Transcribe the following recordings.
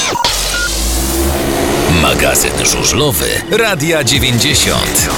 Magazyn żużlowy Radia 90.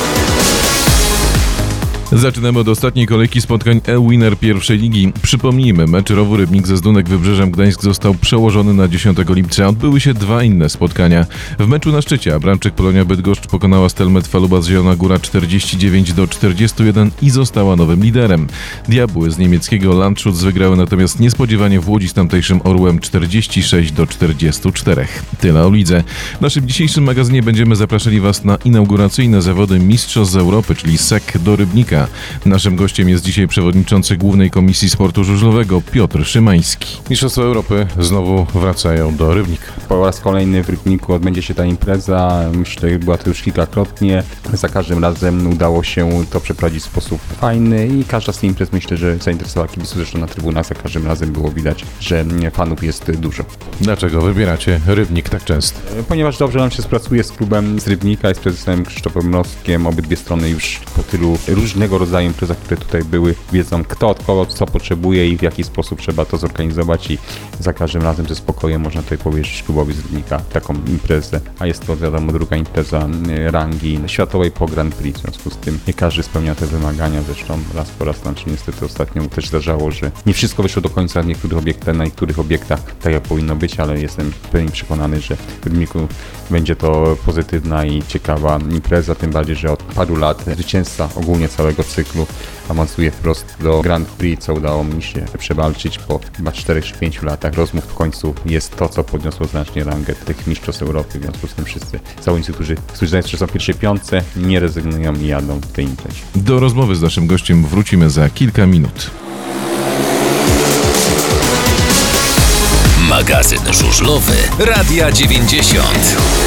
Zaczynamy od ostatniej kolejki spotkań e-Winner pierwszej ligi. Przypomnijmy, mecz Rowu Rybnik ze Zdunek Wybrzeżem Gdańsk został przełożony na 10 lipca. Odbyły się dwa inne spotkania. W meczu na szczycie Abramczyk Polonia Bydgoszcz pokonała Stelmet Faluba z Zielona Góra 49-41 i została nowym liderem. Diabły z niemieckiego Landshut wygrały natomiast niespodziewanie w Łodzi z tamtejszym Orłem 46-44. Tyle o lidze. W naszym dzisiejszym magazynie będziemy zapraszali Was na inauguracyjne zawody Mistrzostw Europy, czyli SEK do Rybnika. Naszym gościem jest dzisiaj przewodniczący Głównej Komisji Sportu Żużlowego Piotr Szymański. Mistrzostwa Europy znowu wracają do Rybnika. Po raz kolejny w Rybniku odbędzie się ta impreza. Myślę, że była to już kilkakrotnie. Za każdym razem udało się to przeprowadzić w sposób fajny i każda z tych imprez myślę, że zainteresowała kibiców. Zresztą na trybunach za każdym razem było widać, że fanów jest dużo. Dlaczego wybieracie Rybnik tak często? Ponieważ dobrze nam się współpracuje z klubem z Rybnika i z prezesem Krzysztofem Mrozkiem. Obydwie strony już po tylu różnego rodzaju imprezach, które tutaj były, wiedzą kto od kogo co potrzebuje i w jaki sposób trzeba to zorganizować i za każdym razem ze spokojem można tutaj powierzyć klubowi z Rybnika taką imprezę, a jest to wiadomo druga impreza rangi światowej po Grand Prix, w związku z tym nie każdy spełnia te wymagania, zresztą raz po raz nam się niestety ostatnio też zdarzało, że nie wszystko wyszło do końca na niektórych obiektach tak jak powinno być, ale jestem pewnie przekonany, że w Rybniku będzie to pozytywna i ciekawa impreza, tym bardziej, że od paru lat zwycięzca ogólnie całego cyklu awansuje wprost do Grand Prix, co udało mi się przewalczyć po chyba 4 czy 5 latach rozmów. W końcu jest to, co podniosło znacznie rangę tych mistrzostw Europy, w związku z tym wszyscy zawodnicy, którzy są w pierwszej piątce, nie rezygnują i jadą w tej imprezie. Do rozmowy z naszym gościem wrócimy za kilka minut. Magazyn żużlowy Radia 90.